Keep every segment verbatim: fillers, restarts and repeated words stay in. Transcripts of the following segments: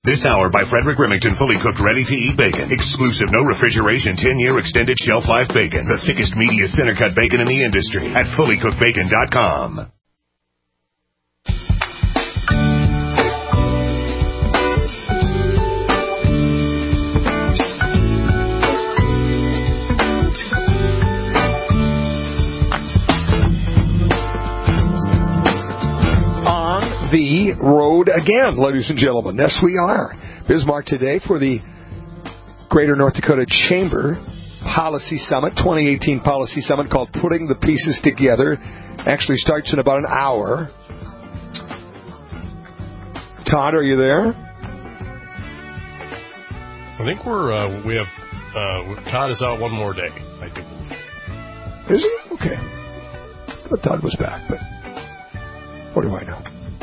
This hour by Frederick Remington, fully cooked, ready-to-eat bacon. Exclusive, no refrigeration, ten-year extended shelf life bacon. The thickest, meatiest, center-cut bacon in the industry at fully cooked bacon dot com. The road again, ladies and gentlemen. Yes, we are. Bismarck today for the Greater North Dakota Chamber Policy Summit, twenty eighteen Policy Summit called Putting the Pieces Together. Actually starts in about an hour. Todd, are you there? I think we're, uh, we have, uh, Todd is out one more day, I do believe. Is he? Okay. I thought Todd was back, but what do I know?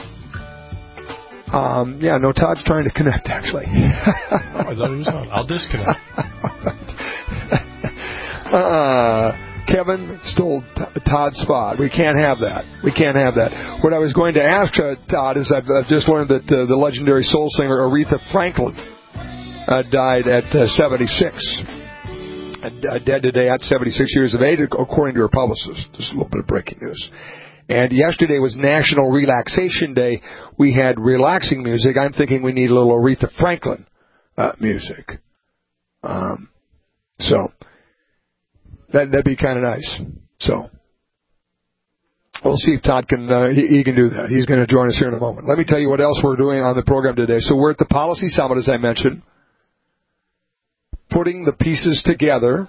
Um, yeah, no, Todd's trying to connect, actually. Oh, I thought he was on. I'll disconnect. uh, Kevin stole t- Todd's spot. We can't have that. We can't have that. What I was going to ask uh, Todd is I've, I've just learned that uh, the legendary soul singer Aretha Franklin uh, died at uh, seventy-six. Uh, dead today at seventy-six years of age, according to her publicist. Just a little bit of breaking news. And yesterday was National Relaxation Day. We had relaxing music. I'm thinking we need a little Aretha Franklin uh, music. Um, so that, that'd be kind of nice. So we'll see if Todd can uh, he, he can do that. He's going to join us here in a moment. Let me tell you what else we're doing on the program today. So we're at the Policy Summit, as I mentioned, putting the pieces together.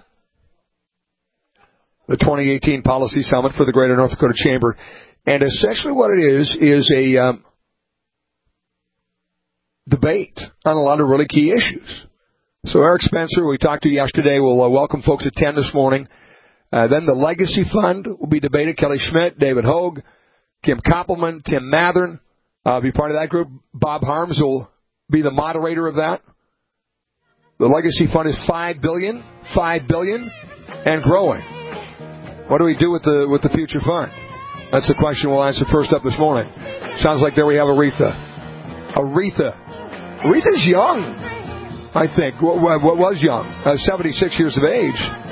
The twenty eighteen Policy Summit for the Greater North Dakota Chamber. And essentially what it is, is a um, debate on a lot of really key issues. So Eric Spencer, we talked to yesterday, will uh, welcome folks at ten this morning. Uh, then the Legacy Fund will be debated. Kelly Schmidt, David Hogue, Kim Koppelman, Tim Mathern uh, be part of that group. Bob Harms will be the moderator of that. The Legacy Fund is five billion dollars, five billion dollars, and growing. What do we do with the with the future fund? That's the question we'll answer first up this morning. Sounds like there we have Aretha. Aretha. Aretha's young, I think. What, what was young? Uh, seventy-six years of age.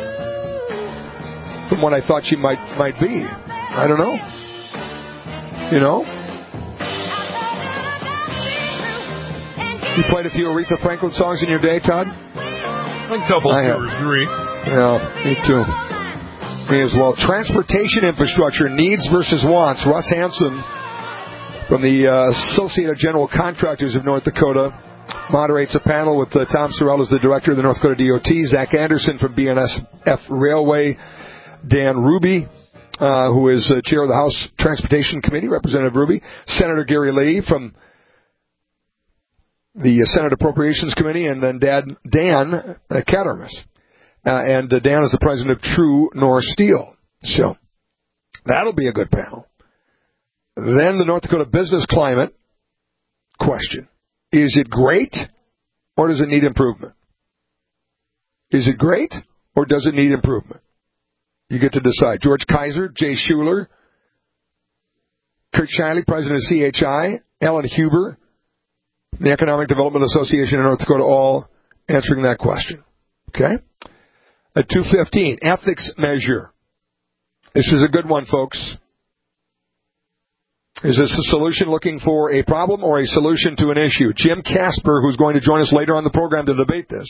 From what I thought she might might be. I don't know. You know? You played a few Aretha Franklin songs in your day, Todd? A couple, two or three. Yeah, me too. Me as well. Transportation infrastructure, needs versus wants. Russ Hanson from the uh, Associated General Contractors of North Dakota moderates a panel with uh, Tom Sorrell as the director of the North Dakota D O T, Zach Anderson from B N S F Railway, Dan Ruby, uh, who is uh, chair of the House Transportation Committee, Representative Ruby, Senator Gary Lee from the uh, Senate Appropriations Committee, and then Dad, Dan uh, Cattermas. Uh, and uh, Dan is the president of True North Steel. So that'll be a good panel. Then the North Dakota business climate question. Is it great or does it need improvement? Is it great or does it need improvement? You get to decide. George Kaiser, Jay Schuler, Kurt Shiley, president of C H I, Ellen Huber, the Economic Development Association of North Dakota, all answering that question. Okay? At two fifteen, ethics measure. This is a good one, folks. Is this a solution looking for a problem or a solution to an issue? Jim Casper, who's going to join us later on the program to debate this.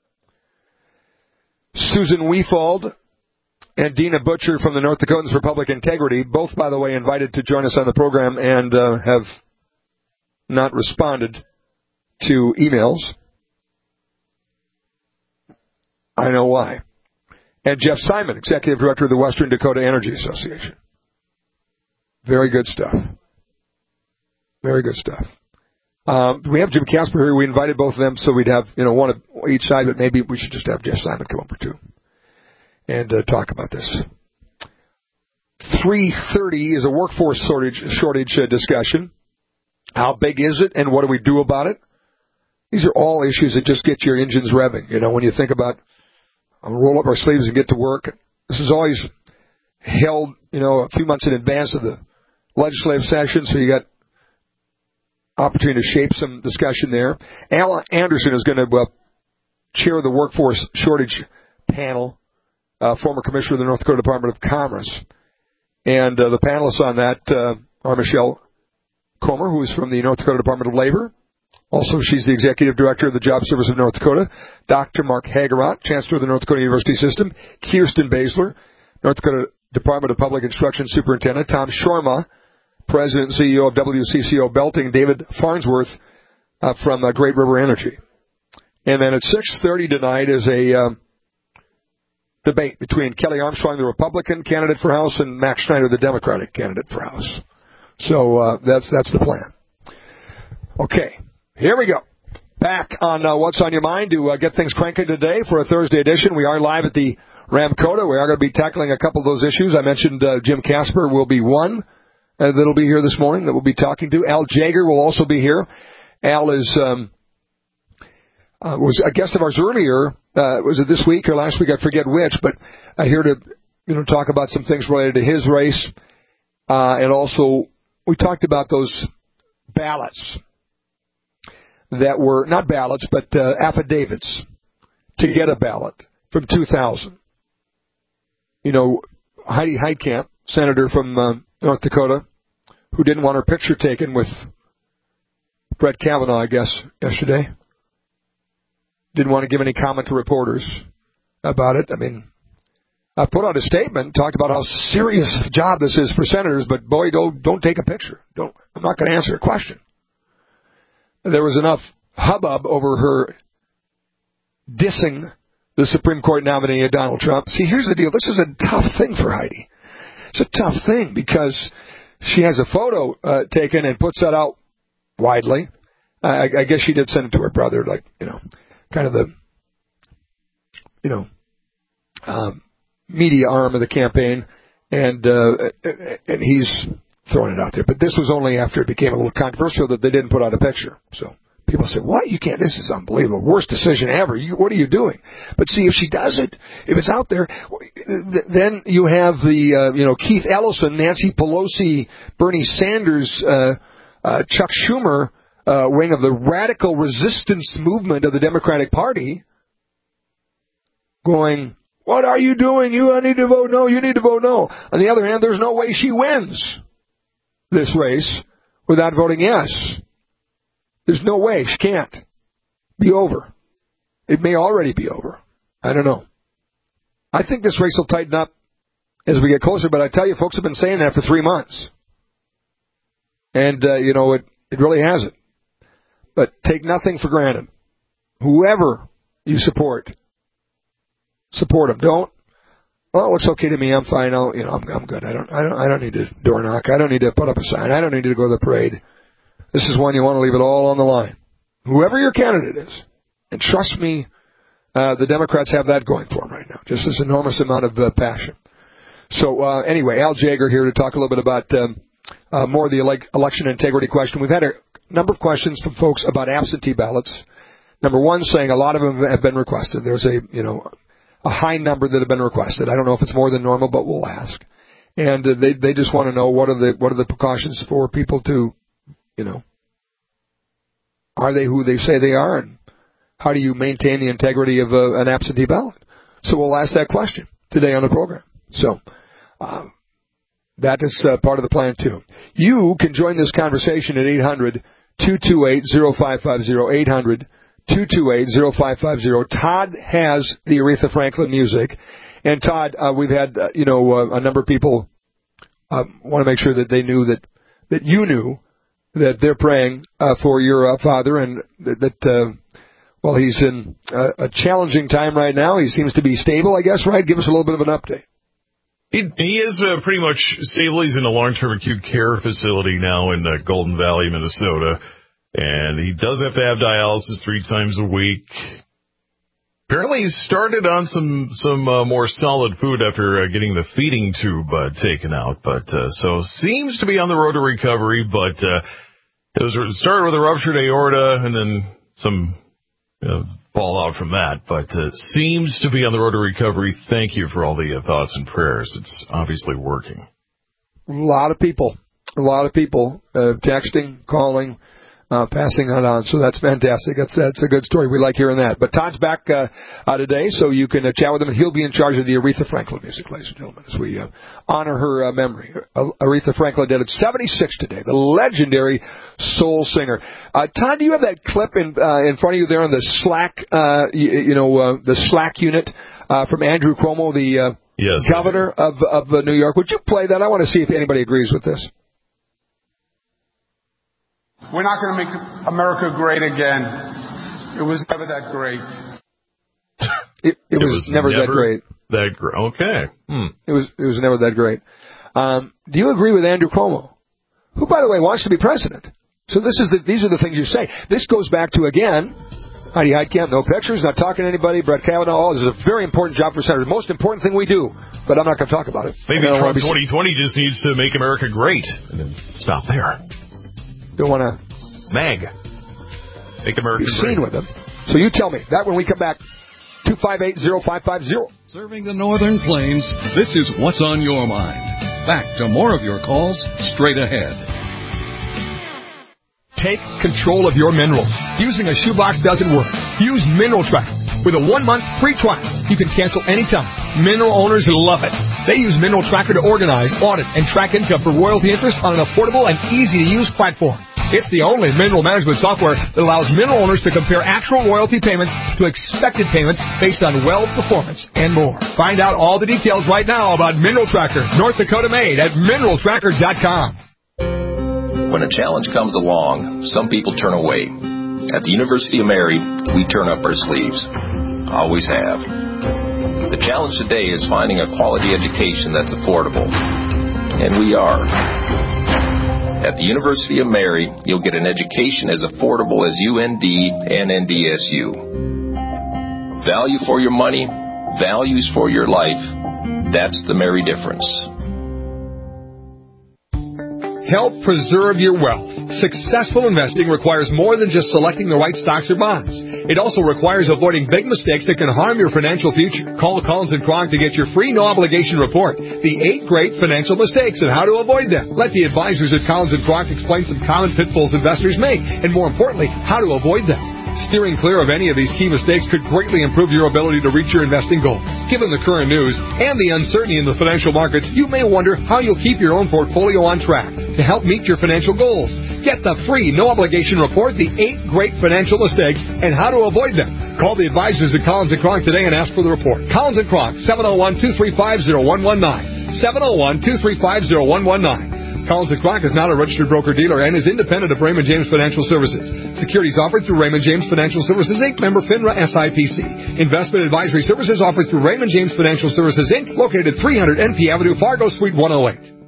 Susan Weefald and Dina Butcher from the North Dakotans for Public Integrity, both, by the way, invited to join us on the program and uh, have not responded to emails. I know why. And Jeff Simon, Executive Director of the Western Dakota Energy Association. Very good stuff. Very good stuff. Um, we have Jim Casper here. We invited both of them so we'd have, you know, one of each side, but maybe we should just have Jeff Simon come over too and uh, talk about this. three thirty is a workforce shortage, shortage uh, discussion. How big is it and what do we do about it? These are all issues that just get your engines revving. You know, when you think about I'll roll up our sleeves and get to work. This is always held, you know, a few months in advance of the legislative session, so you got opportunity to shape some discussion there. Al Anderson is going to uh, chair the workforce shortage panel, uh, former commissioner of the North Dakota Department of Commerce. And uh, the panelists on that uh, are Michelle Comer, who is from the North Dakota Department of Labor. Also, she's the executive director of the Job Service of North Dakota. Doctor Mark Hagerott, chancellor of the North Dakota University System. Kirsten Basler, North Dakota Department of Public Instruction superintendent. Tom Shorma, president and C E O of W C C O Belting. David Farnsworth uh, from uh, Great River Energy. And then at six thirty tonight is a um, debate between Kelly Armstrong, the Republican candidate for House, and Max Schneider, the Democratic candidate for House. So uh, that's that's the plan. Okay, here we go. Back on uh, What's on Your Mind to uh, get things cranking today for a Thursday edition. We are live at the Ramcota. We are going to be tackling a couple of those issues. I mentioned uh, Jim Casper will be one uh, that'll be here this morning that we'll be talking to. Al Jaeger will also be here. Al is um, uh, was a guest of ours earlier. Uh, was it this week or last week? I forget which, but I'm here to you know talk about some things related to his race, uh, and also we talked about those ballots that were not ballots, but uh, affidavits to get a ballot from two thousand. You know, Heidi Heitkamp, senator from uh, North Dakota, who didn't want her picture taken with Brett Kavanaugh, I guess, yesterday. Didn't want to give any comment to reporters about it. I mean, I put out a statement, talked about how serious job this is for senators, but boy, don't, don't take a picture. Don't. I'm not going to answer a question. There was enough hubbub over her dissing the Supreme Court nominee, Donald Trump. See, here's the deal. This is a tough thing for Heidi. It's a tough thing because she has a photo uh, taken and puts that out widely. I, I guess she did send it to her brother, like, you know, kind of the, you know, um, media arm of the campaign, and uh, and he's throwing it out there. But this was only after it became a little controversial that they didn't put out a picture. So people say, what? You can't. This is unbelievable. Worst decision ever. You, what are you doing? But see, if she does it, if it's out there, then you have the, uh, you know, Keith Ellison, Nancy Pelosi, Bernie Sanders, uh, uh, Chuck Schumer uh, wing of the radical resistance movement of the Democratic Party going, what are you doing? You need to vote no. You need to vote no. On the other hand, there's no way she wins this race without voting yes. There's no way. She can't. Be over. It may already be over. I don't know. I think this race will tighten up as we get closer, but I tell you, folks have been saying that for three months. And, uh, you know, it, it really hasn't. But take nothing for granted. Whoever you support, support them. Don't, oh, it's okay to me. I'm fine. I'll, you know, I'm, I'm good. I don't, I don't, I don't need to door knock. I don't need to put up a sign. I don't need to go to the parade. This is one you want to leave it all on the line. Whoever your candidate is, and trust me, uh, the Democrats have that going for them right now. Just this enormous amount of uh, passion. So uh, anyway, Al Jaeger here to talk a little bit about um, uh, more of the ele- election integrity question. We've had a number of questions from folks about absentee ballots. Number one, saying a lot of them have been requested. There's a, you know, a high number that have been requested. I don't know if it's more than normal, but we'll ask. And uh, they they just want to know what are the what are the precautions for people to, you know, are they who they say they are, and how do you maintain the integrity of a, an absentee ballot? So we'll ask that question today on the program. So uh, that is uh, part of the plan too. You can join this conversation at eight hundred, two two eight, zero five five zero, eight hundred, two two eight, zero five five zero. Todd has the Aretha Franklin music. And Todd, uh, we've had, uh, you know, uh, a number of people uh, want to make sure that they knew that, that you knew that they're praying uh, for your uh, father, and that, that uh, well, he's in a, a challenging time right now. He seems to be stable, I guess, right? Give us a little bit of an update. He, he is uh, pretty much stable. He's in a long-term acute care facility now in uh, Golden Valley, Minnesota, and he does have to have dialysis three times a week. Apparently he started on some some uh, more solid food after uh, getting the feeding tube uh, taken out, but uh, so seems to be on the road to recovery, but uh, it was it started with a ruptured aorta and then some uh, fallout from that, but uh, seems to be on the road to recovery. Thank you for all the uh, thoughts and prayers. It's obviously working. A lot of people, a lot of people uh, texting, calling, Uh, passing that on, so that's fantastic. That's that's a good story. We like hearing that. But Todd's back uh, uh, today, so you can uh, chat with him, and he'll be in charge of the Aretha Franklin music, ladies and gentlemen, as we uh, honor her uh, memory. Uh, Aretha Franklin did at seventy-six today, the legendary soul singer. Uh, Todd, do you have that clip in uh, in front of you there on the Slack, uh, you, you know, uh, the Slack unit uh, from Andrew Cuomo, the uh, yes, governor of of uh, New York? Would you play that? I want to see if anybody agrees with this. We're not going to make America great again. It was never that great. It, it, it was, was never, never that great. That great. Okay. Hmm. It was it was never that great. Um, do you agree with Andrew Cuomo, who, by the way, wants to be president? So this is the, these are the things you say. This goes back to, again, Heidi Heitkamp, no pictures, not talking to anybody, Brett Kavanaugh. Oh, this is a very important job for senators. The most important thing we do, but I'm not going to talk about it. Maybe Trump twenty twenty just needs to make America great and then stop there. Don't want to Mag. Make America be seen with them. So you tell me that when we come back. two five eight, zero five five zero. Serving the Northern Plains, this is What's on Your Mind. Back to more of your calls straight ahead. Take control of your minerals. Using a shoebox doesn't work. Use Mineral Tracker. With a one-month free trial, you can cancel anytime. Mineral owners love it. They use Mineral Tracker to organize, audit, and track income for royalty interest on an affordable and easy-to-use platform. It's the only mineral management software that allows mineral owners to compare actual royalty payments to expected payments based on well performance and more. Find out all the details right now about Mineral Tracker, North Dakota made at mineral tracker dot com. When a challenge comes along, some people turn away. At the University of Mary, we turn up our sleeves. Always have. The challenge today is finding a quality education that's affordable. And we are. At the University of Mary, you'll get an education as affordable as U N D and N D S U. Value for your money, values for your life. That's the Mary difference. Help preserve your wealth. Successful investing requires more than just selecting the right stocks or bonds. It also requires avoiding big mistakes that can harm your financial future. Call Collins and Kronk to get your free no-obligation report, The Eight Great Financial Mistakes and How to Avoid Them. Let the advisors at Collins and Kronk explain some common pitfalls investors make, and more importantly, how to avoid them. Steering clear of any of these key mistakes could greatly improve your ability to reach your investing goals. Given the current news and the uncertainty in the financial markets, you may wonder how you'll keep your own portfolio on track to help meet your financial goals. Get the free, no-obligation report, The Eight Great Financial Mistakes and How to Avoid Them. Call the advisors at Collins and Kronk today and ask for the report. Collins and Kronk, seven oh one, two three five, oh one one nine. seven oh one, two three five, oh one one nine. Collins and Kronk is not a registered broker-dealer and is independent of Raymond James Financial Services. Securities offered through Raymond James Financial Services, Incorporated, member FINRA S I P C. Investment advisory services offered through Raymond James Financial Services, Incorporated, located at three hundred N P Avenue, Fargo, Suite one oh eight.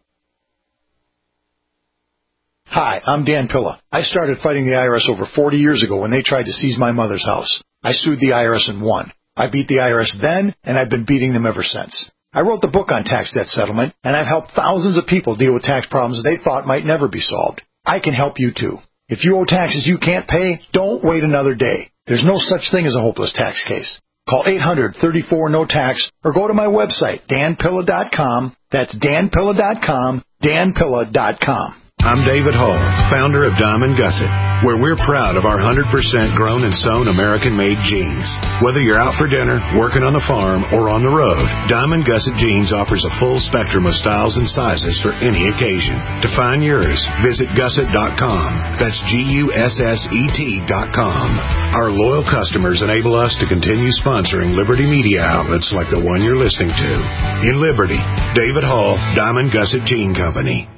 Hi, I'm Dan Pilla. I started fighting the I R S over forty years ago when they tried to seize my mother's house. I sued the I R S and won. I beat the I R S then, and I've been beating them ever since. I wrote the book on tax debt settlement, and I've helped thousands of people deal with tax problems they thought might never be solved. I can help you, too. If you owe taxes you can't pay, don't wait another day. There's no such thing as a hopeless tax case. Call eight hundred, thirty-four, no tax or go to my website, dan pilla dot com. That's dan pilla dot com, dan pilla dot com. I'm David Hall, founder of Diamond Gusset, where we're proud of our one hundred percent grown and sewn American-made jeans. Whether you're out for dinner, working on the farm, or on the road, Diamond Gusset Jeans offers a full spectrum of styles and sizes for any occasion. To find yours, visit gusset dot com. That's G U S S E T dot com. Our loyal customers enable us to continue sponsoring Liberty media outlets like the one you're listening to. In Liberty, David Hall, Diamond Gusset Jean Company.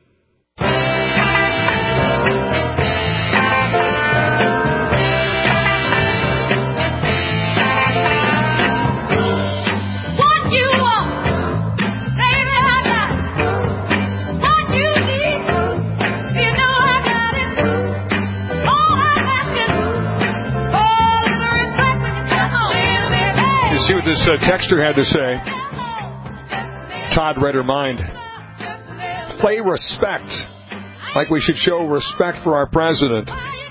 See what this uh, texter had to say. Todd read her mind. Play respect. Like we should show respect for our president.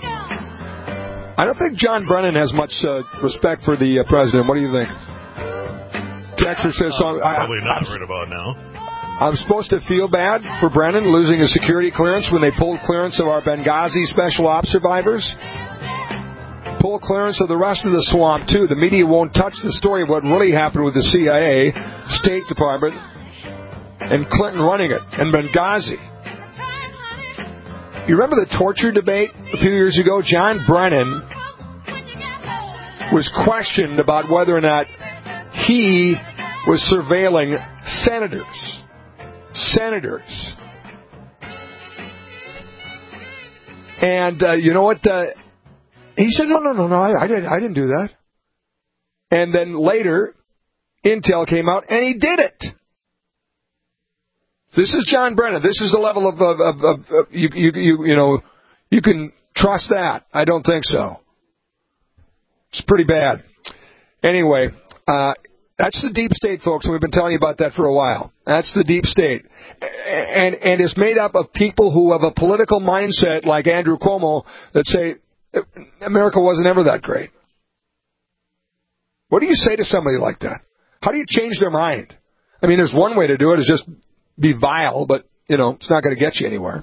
I don't think John Brennan has much uh, respect for the uh, president. What do you think? Texter says so. Probably not right about now. I'm supposed to feel bad for Brennan losing his security clearance when they pulled clearance of our Benghazi special ops survivors. Pull clearance of the rest of the swamp, too. The media won't touch the story of what really happened with the C I A, State Department, and Clinton running it, and Benghazi. You remember the torture debate a few years ago? John Brennan was questioned about whether or not he was surveilling senators. Senators. And uh, you know what? Uh, he said, no, no, no, no, I, I, didn't, I didn't do that. And then later, intel came out, and he did it. This is John Brennan. This is the level of, of, of, of, of you, you, you, you know, you can trust that. I don't think so. It's pretty bad. Anyway, uh, that's the deep state, folks, and we've been telling you about that for a while. That's the deep state. And, and it's made up of people who have a political mindset like Andrew Cuomo that say, America wasn't ever that great. What do you say to somebody like that? How do you change their mind? I mean, there's one way to do it, is just be vile, but, you know, it's not going to get you anywhere.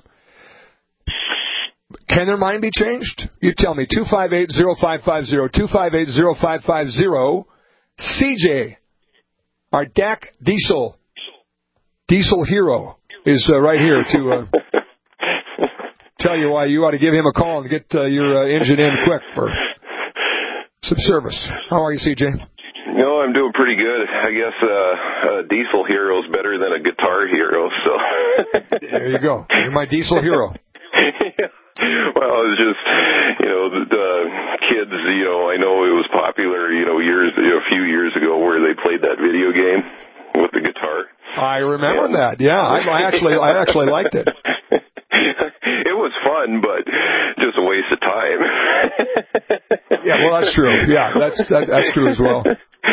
Can their mind be changed? You tell me. two five eight, zero five five zero, two five eight, zero five five zero. C J, our D A C Diesel, Diesel hero, is uh, right here to uh, tell you why you ought to give him a call and get uh, your uh, engine in quick for some service. How are you, C J? No, I'm doing pretty good. I guess uh, a diesel hero is better than a guitar hero, so. There you go. You're my diesel hero. Yeah. Well, it was just, you know, the, the kids, you know, I know it was popular, you know, years, a few years ago where they played that video game with the guitar. I remember and, that. Yeah, I, I actually, I actually liked it. It was fun, but just a waste of time. Yeah, well, that's true. Yeah, that's that, that's true as well.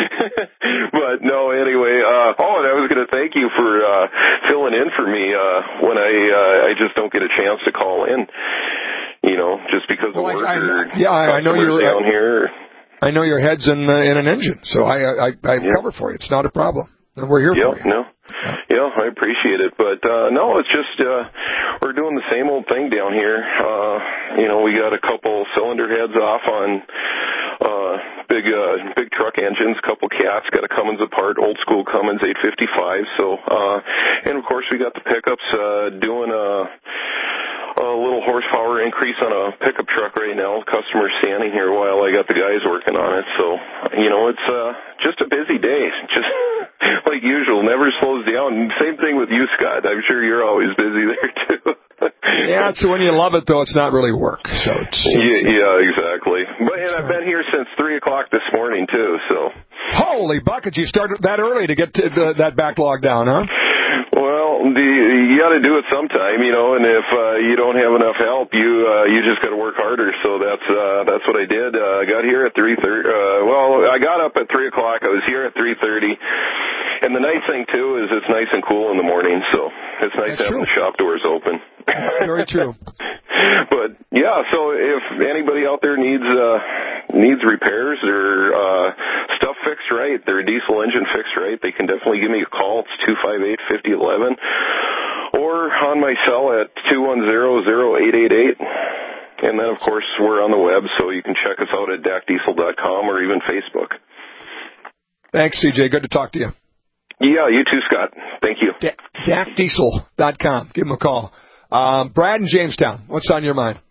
But no, anyway. Uh, oh, and I was going to thank you for uh, filling in for me uh, when I uh, I just don't get a chance to call in. You know, just because well, of work. I, I, or yeah, I know you're down I, here. I know your head's in uh, in an engine, so I I, I yep. cover for you. It's not a problem. And we're here yep, for you. No. Yeah, I appreciate it. But, uh, no, it's just, uh, we're doing the same old thing down here. Uh, you know, we got a couple cylinder heads off on, uh, big, uh, big truck engines, couple cats, got a Cummins apart, old school Cummins eight fifty-five. So, uh, and of course we got the pickups, uh, doing a, a little horsepower increase on a pickup truck right now. Customer's standing here while I got the guys working on it. So, you know, it's, uh, just a busy day. Just like usual, never slows down. Same thing with you, Scott. I'm sure you're always busy there too. Yeah, so when you love it, though, it's not really work. So it's, it's, yeah, yeah, exactly. But and I've been here since three o'clock this morning too. So holy buckets! You started that early to get to the, that backlog down, huh? Well, the, you got to do it sometime, you know. And if uh, you don't have enough help, you uh, you just got to work harder. So that's uh, that's what I did. Uh, I got here at three thirty. Uh, well, I got up at three o'clock. I was here at three thirty. And the nice thing too is it's nice and cool in the morning, so it's nice that's having true. the shop doors open. Very true. But yeah, so if anybody out there needs uh, needs repairs or uh, stuff fixed right, their diesel engine fixed right, they can definitely give me a call. It's two five eight, five oh one one, or on my cell at two one zero, zero eight eight eight. And then of course we're on the web, so you can check us out at D A C diesel dot com or even Facebook. Thanks, C J. Good to talk to you. Yeah, you too, Scott. Thank you. D A C diesel dot com. Give him a call. Um, Brad in Jamestown, what's on your mind?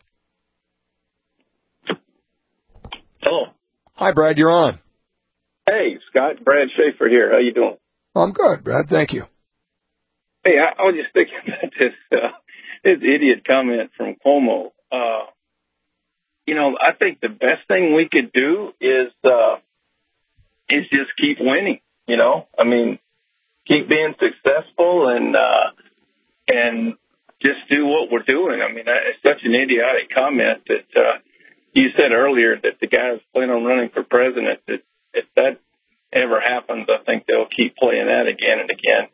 Hello. Hi, Brad. You're on. Hey, Scott. Brad Schaefer here. How you doing? I'm good, Brad. Thank you. Hey, I, I was just thinking about this, uh, this idiot comment from Cuomo. Uh, you know, I think the best thing we could do is uh, is just keep winning. You know, I mean, keep being successful and uh, and just do what we're doing. I mean, it's such an idiotic comment that uh, you said earlier that the guys plan on running for president. That if that ever happens, I think they'll keep playing that again and again.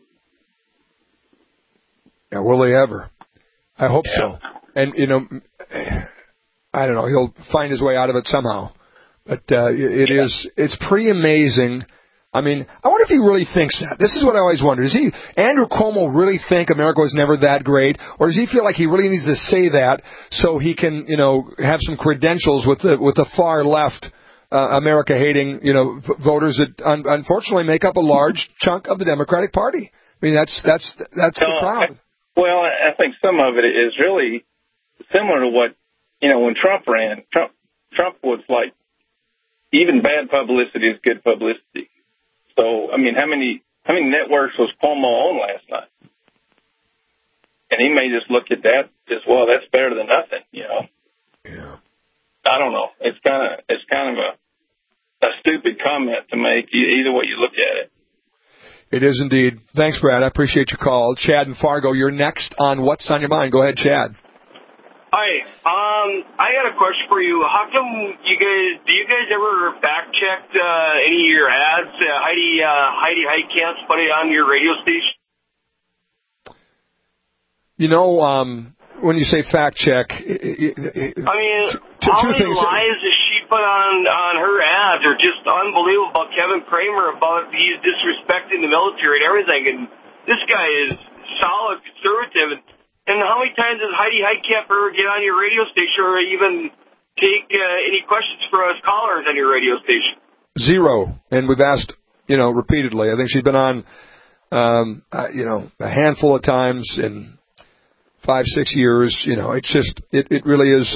Yeah, will they ever? I hope yeah. so. And, you know, I don't know, he'll find his way out of it somehow. But uh, it yeah. is, it's pretty amazing I mean, I wonder if he really thinks that. This is what I always wonder. Does he, Andrew Cuomo, really think America was never that great? Or does he feel like he really needs to say that so he can, you know, have some credentials with the, with the far left, uh, America-hating, you know, v- voters that un- unfortunately make up a large chunk of the Democratic Party? I mean, that's, that's, that's no, the problem. I, well, I think some of it is really similar to what, you know, when Trump ran, Trump, Trump was like, even bad publicity is good publicity. So, I mean, how many how many networks was Cuomo on last night? And he may just look at that as, well, that's better than nothing, you know. Yeah. I don't know. It's kind of it's kind of a a stupid comment to make, either way you look at it. It is indeed. Thanks, Brad. I appreciate your call. Chad in Fargo, you're next on What's on Your Mind. Go ahead, Chad. Hi, um, I got a question for you. How come you guys, do you guys ever fact check uh, any of your ads? Uh, Heidi, uh, Heidi Heitkamp's put it on your radio station. You know, um, when you say fact check, it, it, it, I mean, two, how two many things. lies does she put on, on her ads are just unbelievable about Kevin Kramer, about he's disrespecting the military and everything. And this guy is solid conservative. And, And how many times does Heidi Heitkamp ever get on your radio station or even take uh, any questions for us callers on your radio station? Zero. And we've asked, you know, repeatedly. I think she's been on, um, uh, you know, a handful of times in five, six years. You know, it's just, it, it really is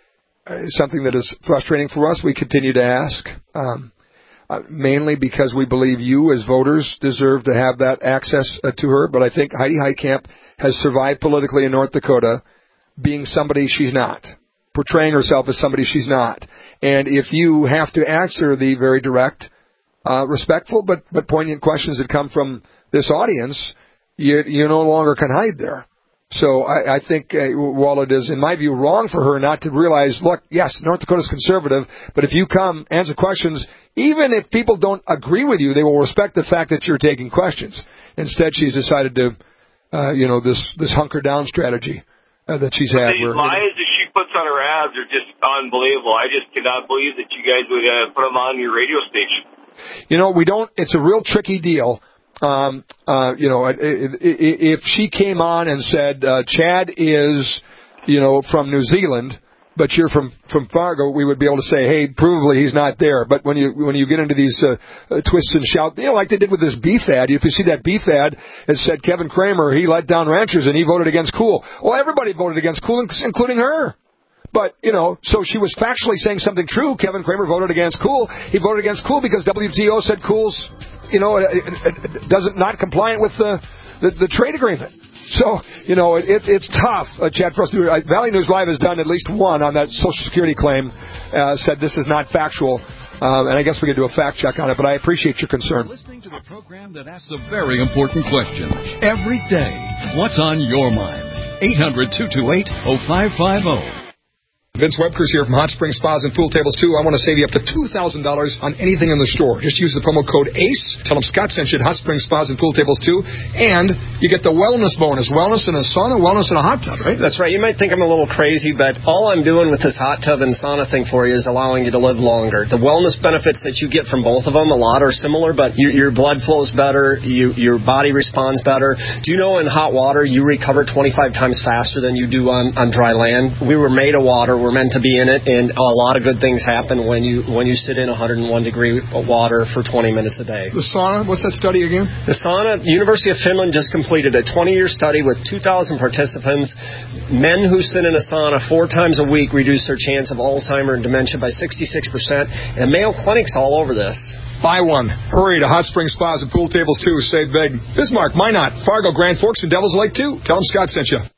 uh, something that is frustrating for us. We continue to ask, um, uh, mainly because we believe you as voters deserve to have that access uh, to her. But I think Heidi Heitkamp has survived politically in North Dakota being somebody she's not, portraying herself as somebody she's not. And if you have to answer the very direct, uh, respectful but, but poignant questions that come from this audience, you, you no longer can hide there. So I, I think uh, while it is, in my view, wrong for her not to realize, look, yes, North Dakota's conservative, but if you come, answer questions, even if people don't agree with you, they will respect the fact that you're taking questions. Instead, she's decided to, uh, you know, this, this hunker down strategy uh, that she's had. These where, lies that she puts on her ads are just unbelievable. I just cannot believe that you guys would uh, put them on your radio station. You know, we don't, it's a real tricky deal. Um, uh, you know, if she came on and said, uh, Chad is, you know, from New Zealand, but you're from, from Fargo, we would be able to say, hey, provably he's not there. But when you, when you get into these, uh, uh, twists and shouts, you know, like they did with this beef ad, if you see that beef ad, it said Kevin Kramer, he let down ranchers and he voted against Cool. Well, everybody voted against Cool, including her. But, you know, so she was factually saying something true. Kevin Kramer voted against Cool. He voted against Cool because W T O said Cool's, you know, it, it, it doesn't not compliant with the, the, the trade agreement. So, you know, it, it, it's tough, uh, Chad, for us to do. Uh, Valley News Live has done at least one on that Social Security claim, uh, said this is not factual. Um, and I guess we could do a fact check on it, but I appreciate your concern. Listening to the program that asks a very important question every day. What's on your mind? eight hundred, two two eight, oh five five oh. Vince Webkers here from Hot Spring Spas and Pool Tables two. I want to save you up to two thousand dollars on anything in the store. Just use the promo code ACE. Tell them Scott sent you at Hot Spring Spas and Pool Tables two. And you get the wellness bonus. Wellness in a sauna, wellness in a hot tub, right? That's right. You might think I'm a little crazy, but all I'm doing with this hot tub and sauna thing for you is allowing you to live longer. The wellness benefits that you get from both of them, a lot are similar, but your, your blood flows better, you, your body responds better. Do you know in hot water you recover twenty-five times faster than you do on, on dry land? We were made of water. We're meant to be in it, and a lot of good things happen when you when you sit in one hundred one degree water for twenty minutes a day. The sauna, what's that study again? The sauna, University of Finland just completed a twenty-year study with two thousand participants. Men who sit in a sauna four times a week reduce their chance of Alzheimer's and dementia by sixty-six percent, and Mayo Clinic's all over this. Buy one. Hurry to Hot Spring Spas and Pool Tables two. Save big. Bismarck, Minot, Fargo, Grand Forks, and Devil's Lake two. Tell them Scott sent you.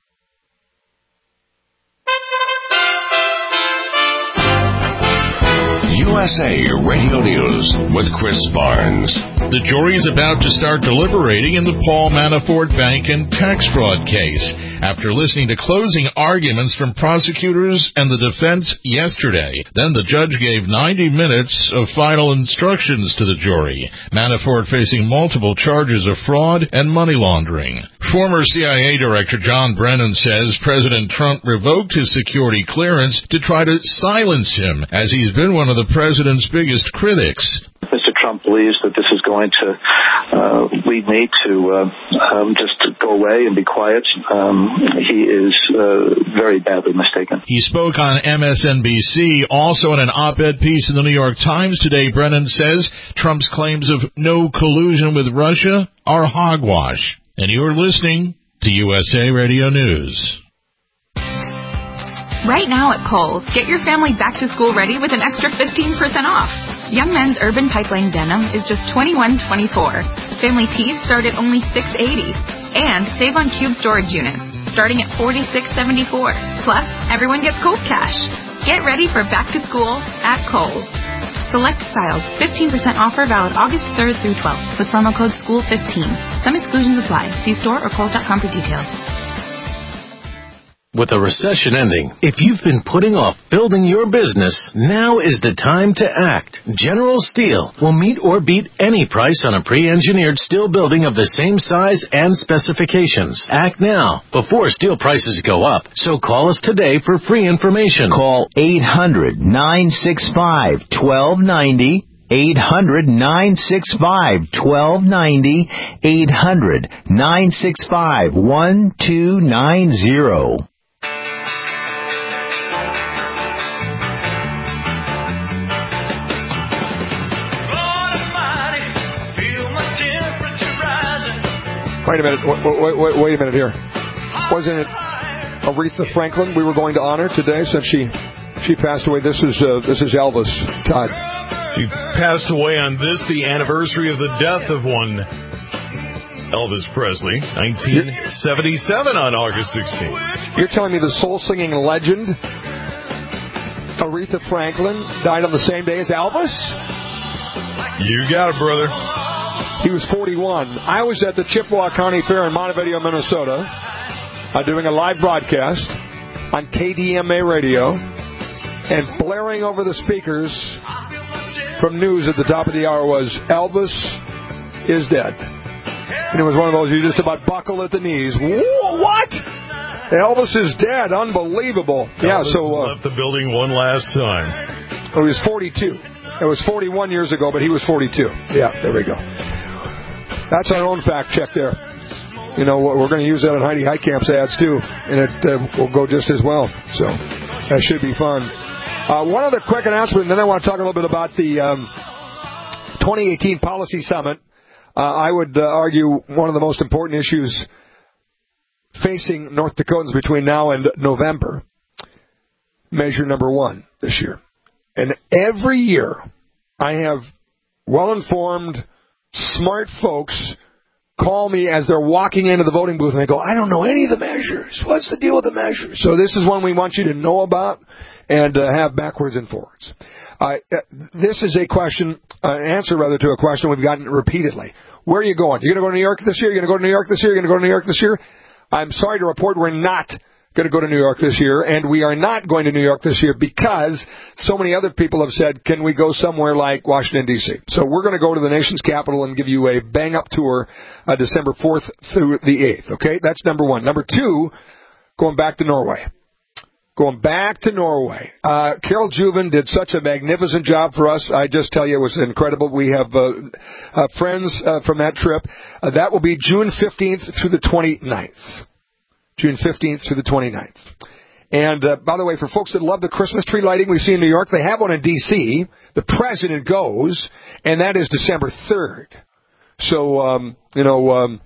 U S A Radio News with Chris Barnes. The jury is about to start deliberating in the Paul Manafort bank and tax fraud case after listening to closing arguments from prosecutors and the defense yesterday. Then the judge gave ninety minutes of final instructions to the jury. Manafort facing multiple charges of fraud and money laundering. Former C I A Director John Brennan says President Trump revoked his security clearance to try to silence him, as he's been one of the president's biggest critics. Mister Trump believes that this is going to uh, lead me to uh, um, just to go away and be quiet, um, he is uh, very badly mistaken. He spoke on M S N B C. Also in an op-ed piece in the New York Times today, Brennan says Trump's claims of no collusion with Russia are hogwash. And you're listening to U S A Radio News. Right now at Kohl's, get your family back to school ready with an extra fifteen percent off. Young Men's Urban Pipeline Denim is just twenty-one twenty-four. Family tees start at only six eighty. And save on cube storage units, starting at forty-six seventy-four. Plus, everyone gets Kohl's cash. Get ready for back to school at Kohl's. Select styles, fifteen percent offer valid August third through twelfth with promo code school fifteen. Some exclusions apply. See store or kohls dot com for details. With a recession ending, if you've been putting off building your business, now is the time to act. General Steel will meet or beat any price on a pre-engineered steel building of the same size and specifications. Act now, before steel prices go up. So call us today for free information. Call eight hundred, nine six five, one two nine zero. eight hundred, nine six five, one two nine zero. eight hundred, nine six five, one two nine zero. Wait a minute. Wait, wait, wait, wait a minute here. Wasn't it Aretha Franklin we were going to honor today since she she passed away? This is uh, this is Elvis, Todd. He passed away on this, the anniversary of the death of one Elvis Presley, nineteen seventy-seven on August sixteenth. You're telling me the soul-singing legend Aretha Franklin died on the same day as Elvis? You got it, brother. He was forty-one. I was at the Chippewa County Fair in Montevideo, Minnesota, uh, doing a live broadcast on K D M A radio, and blaring over the speakers from news at the top of the hour was, Elvis is dead. And it was one of those, you just about buckle at the knees. Whoa, what? Elvis is dead. Unbelievable. Elvis yeah, so uh, left the building one last time. He was forty-two. It was forty-one years ago, but he was forty-two. Yeah, there we go. That's our own fact check there. You know, we're going to use that in Heidi Heitkamp's ads, too, and it uh, will go just as well. So that should be fun. Uh, one other quick announcement, and then I want to talk a little bit about the um, twenty eighteen Policy Summit. Uh, I would uh, argue one of the most important issues facing North Dakotans between now and November. Measure number one this year. And every year I have well-informed, smart folks call me as they're walking into the voting booth and they go, I don't know any of the measures. What's the deal with the measures? So this is one we want you to know about and uh, have backwards and forwards. Uh, this is a question, uh, an answer rather to a question we've gotten repeatedly. Where are you going? You're going to go to New York this year? You're going to go to New York this year? You're going to go to New York this year? I'm sorry to report we're not going to go to New York this year, and we are not going to New York this year because so many other people have said, can we go somewhere like Washington, D C? So we're going to go to the nation's capital and give you a bang-up tour uh, December fourth through the eighth, okay? That's number one. Number two, going back to Norway. Going back to Norway. Uh, Carol Juven did such a magnificent job for us. I just tell you, it was incredible. We have uh, uh, friends uh, from that trip. Uh, that will be June fifteenth through the twenty-ninth. June fifteenth through the twenty-ninth. And, uh, by the way, for folks that love the Christmas tree lighting we see in New York, they have one in D C. The president goes, and that is December third. So, um, you know, um,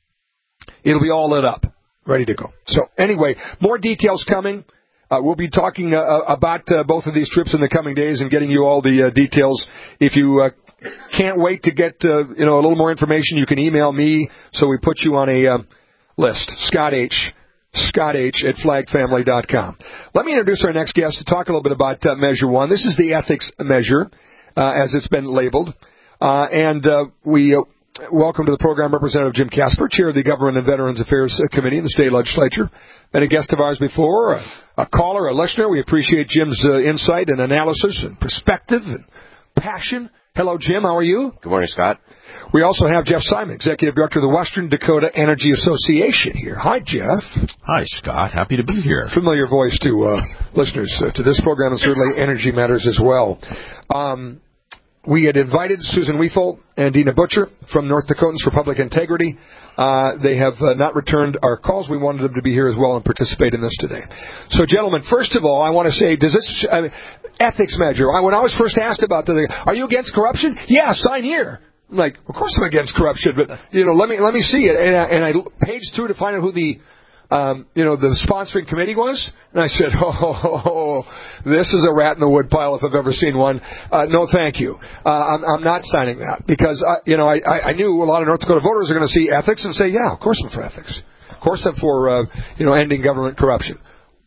it'll be all lit up, ready to go. So, anyway, more details coming. Uh, we'll be talking uh, about uh, both of these trips in the coming days and getting you all the uh, details. If you uh, can't wait to get, uh, you know, a little more information, you can email me so we put you on a uh, list. Scott H. Scott H. at flag family dot com. Let me introduce our next guest to talk a little bit about uh, Measure one. This is the ethics measure, uh, as it's been labeled. Uh, and uh, we uh, welcome to the program Representative Jim Casper, Chair of the Government and Veterans Affairs Committee in the State Legislature. Been a guest of ours before, a, a caller, a listener. We appreciate Jim's uh, insight and analysis and perspective and passion. Hello, Jim. How are you? Good morning, Scott. We also have Jeff Simon, Executive Director of the Western Dakota Energy Association here. Hi, Jeff. Hi, Scott. Happy to be here. Familiar voice to uh, listeners uh, to this program, and certainly Energy Matters as well. Um, we had invited Susan Weefel and Dina Butcher from North Dakotans for Public Integrity. Uh, they have uh, not returned our calls. We wanted them to be here as well and participate in this today. So, gentlemen, first of all, I want to say, does this uh, ethics measure? I, when I was first asked about the, are you against corruption? Yeah, sign here. I'm like, of course I'm against corruption, but you know, let me let me see it. And I, and I paged through to find out who the Um, you know, the sponsoring committee was, and I said, oh, oh, oh, this is a rat in the woodpile if I've ever seen one. Uh, no, thank you. Uh, I'm, I'm not signing that because, I, you know, I, I knew a lot of North Dakota voters are going to see ethics and say, yeah, of course I'm for ethics. Of course I'm for, uh, you know, ending government corruption.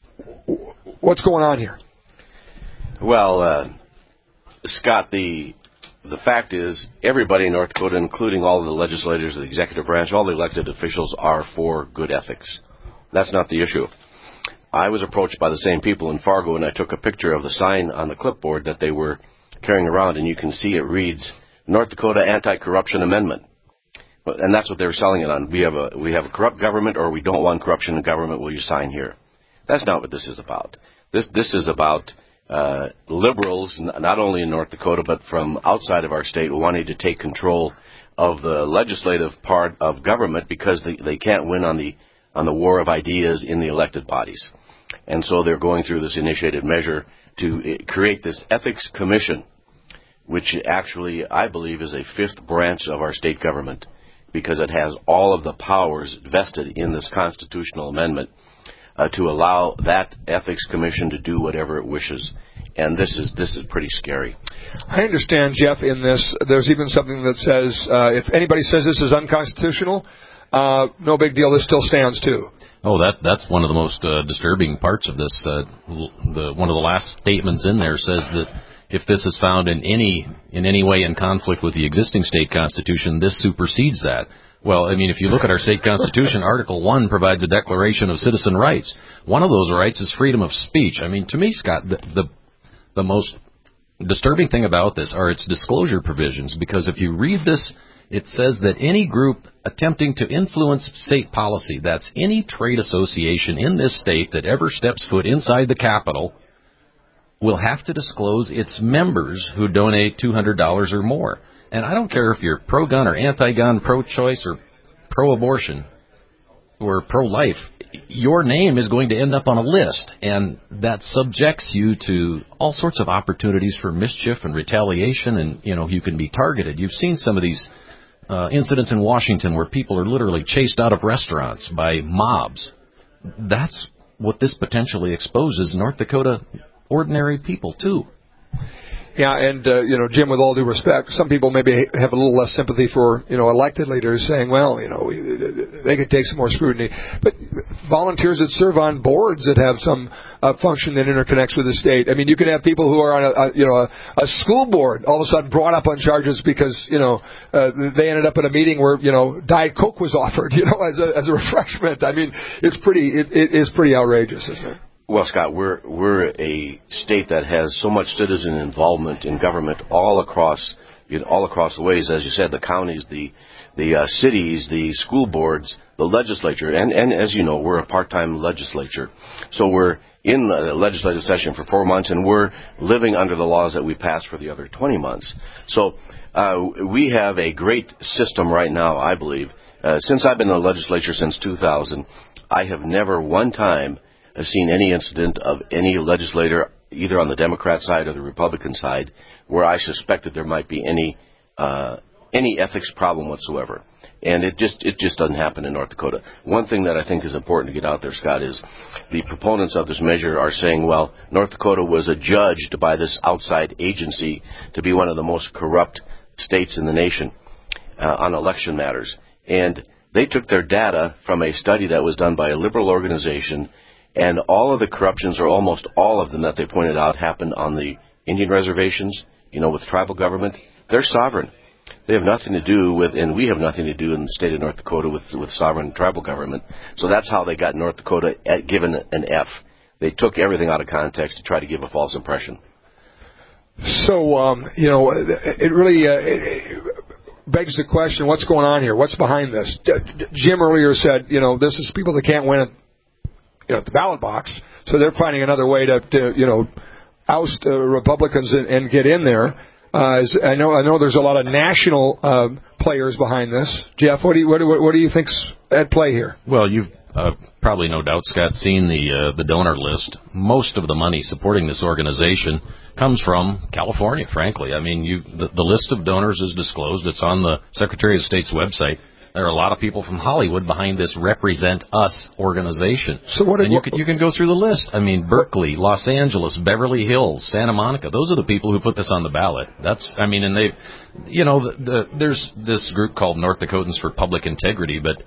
What's going on here? Well, uh, Scott, the the fact is everybody in North Dakota, including all of the legislators, the executive branch, all the elected officials are for good ethics. That's not the issue. I was approached by the same people in Fargo, and I took a picture of the sign on the clipboard that they were carrying around, and you can see it reads, North Dakota Anti-Corruption Amendment. And that's what they were selling it on. We have a we have a corrupt government, or we don't want corruption in government. Will you sign here? That's not what this is about. This this is about uh, liberals, not only in North Dakota, but from outside of our state, wanting to take control of the legislative part of government because they, they can't win on the on the war of ideas in the elected bodies. And so they're going through this initiated measure to create this ethics commission, which actually, I believe, is a fifth branch of our state government because it has all of the powers vested in this constitutional amendment uh, to allow that ethics commission to do whatever it wishes. And this is this is pretty scary. I understand, Jeff, in this, there's even something that says uh, if anybody says this is unconstitutional, Uh, no big deal. This still stands too. Oh, that that's one of the most uh, disturbing parts of this. Uh, the one of the last statements in there says that if this is found in any in any way in conflict with the existing state constitution, this supersedes that. Well, I mean, if you look at our state constitution, Article One provides a declaration of citizen rights. One of those rights is freedom of speech. I mean, to me, Scott, the the, the most disturbing thing about this are its disclosure provisions, because if you read this, it says that any group attempting to influence state policy, that's any trade association in this state that ever steps foot inside the Capitol, will have to disclose its members who donate two hundred dollars or more. And I don't care if you're pro-gun or anti-gun, pro-choice or pro-abortion or pro-life, your name is going to end up on a list, and that subjects you to all sorts of opportunities for mischief and retaliation, and, you know, you can be targeted. You've seen some of these Uh, incidents in Washington where people are literally chased out of restaurants by mobs. That's what this potentially exposes North Dakota ordinary people to. Yeah, and, uh, you know, Jim, with all due respect, some people maybe have a little less sympathy for, you know, elected leaders saying, well, you know, they could take some more scrutiny. But volunteers that serve on boards that have some uh, function that interconnects with the state. I mean, you could have people who are on, a, a you know, a, a school board all of a sudden brought up on charges because, you know, uh, they ended up at a meeting where, you know, Diet Coke was offered, you know, as a, as a refreshment. I mean, it's pretty, it, it is pretty outrageous, isn't it? Well, Scott, we're we're a state that has so much citizen involvement in government all across you know, all across the ways, as you said, the counties, the the uh, cities, the school boards, the legislature, and and as you know, we're a part-time legislature, so we're in the legislative session for four months, and we're living under the laws that we passed for the other twenty months. So uh, we have a great system right now, I believe. Uh, since I've been in the legislature since two thousand, I have never one time seen any incident of any legislator, either on the Democrat side or the Republican side, where I suspected there might be any uh, any ethics problem whatsoever. And it just it just doesn't happen in North Dakota. One thing that I think is important to get out there, Scott, is the proponents of this measure are saying, well, North Dakota was adjudged by this outside agency to be one of the most corrupt states in the nation uh, on election matters. And they took their data from a study that was done by a liberal organization, and all of the corruptions, or almost all of them that they pointed out, happened on the Indian reservations, you know, with tribal government. They're sovereign. They have nothing to do with, and we have nothing to do in the state of North Dakota with, with sovereign tribal government. So that's how they got North Dakota at, given an F. They took everything out of context to try to give a false impression. So, um, you know, it really uh, it begs the question, what's going on here? What's behind this? Jim earlier said, you know, this is people that can't win it, you know, at the ballot box, so they're finding another way to, to you know, oust uh, Republicans and, and get in there. Uh, is, I know I know there's a lot of national uh, players behind this. Jeff, what do you what, do- what do you think's at play here? Well, you've uh, probably no doubt, Scott, seen the uh, the donor list. Most of the money supporting this organization comes from California, frankly. I mean, you the, the list of donors is disclosed. It's on the Secretary of State's website. There are a lot of people from Hollywood behind this Represent Us organization. So what? And you can, you can go through the list. I mean, Berkeley, Los Angeles, Beverly Hills, Santa Monica. Those are the people who put this on the ballot. That's, I mean, and they, you know, the, the, there's this group called North Dakotans for Public Integrity, but